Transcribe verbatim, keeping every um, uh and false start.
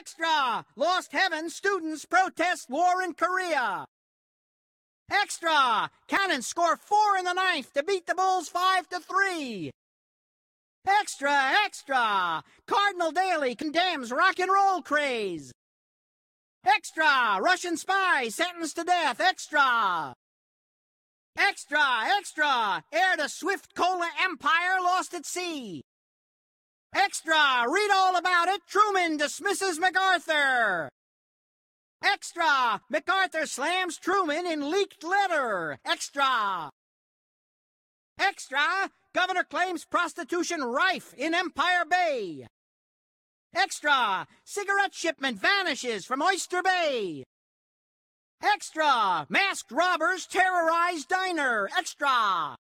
Extra! Lost Heaven students protest war in Korea. Extra! Cannons score four in the ninth to beat the Bulls five to three. Extra! Extra! Cardinal Daily condemns rock and roll craze. Extra! Russian spy sentenced to death. Extra! Extra! Extra! Heir to Swift Cola empire lost at sea. Extra! Read all about it. Truman dismisses MacArthur. Extra! MacArthur slams Truman in leaked letter. Extra! Extra! Governor claims prostitution rife in Empire Bay. Extra! Cigarette shipment vanishes from Oyster Bay. Extra! Masked robbers terrorize diner. Extra!